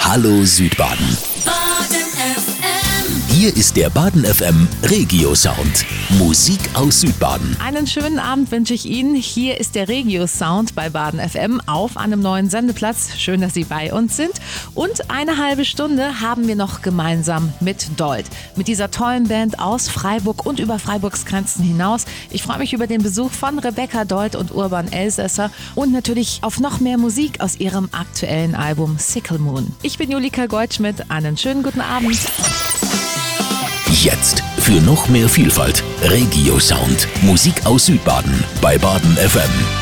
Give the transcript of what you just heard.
Hallo Südbaden. Hier ist der Baden FM Regio Sound. Musik aus Südbaden. Einen schönen Abend wünsche ich Ihnen. Hier ist der Regio Sound bei Baden FM auf einem neuen Sendeplatz. Schön, dass Sie bei uns sind. Und eine halbe Stunde haben wir noch gemeinsam mit Dold. Mit dieser tollen Band aus Freiburg und über Freiburgs Grenzen hinaus. Ich freue mich über den Besuch von Rebecca Dold und Urban Elsässer und natürlich auf noch mehr Musik aus ihrem aktuellen Album Sickle Moon. Ich bin Julika Goldschmidt. Einen schönen guten Abend. Jetzt für noch mehr Vielfalt. Regio Sound. Musik aus Südbaden bei Baden FM.